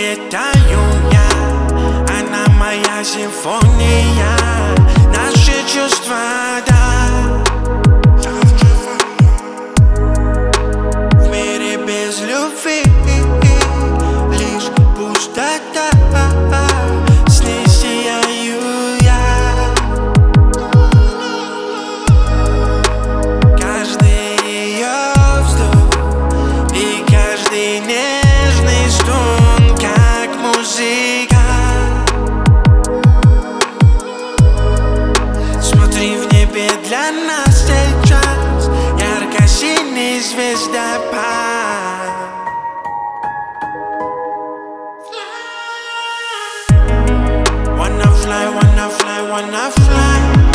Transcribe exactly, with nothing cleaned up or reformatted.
летаю я, она моя симфония, наши чувства, да. В мире без любви лишь пустота, с ней сияю я. Каждый ее вздох и каждый нежный стон, как музыка. Смотри, в небе для нас сейчас ярко-синий звездопад. Wanna fly, wanna fly, wanna fly.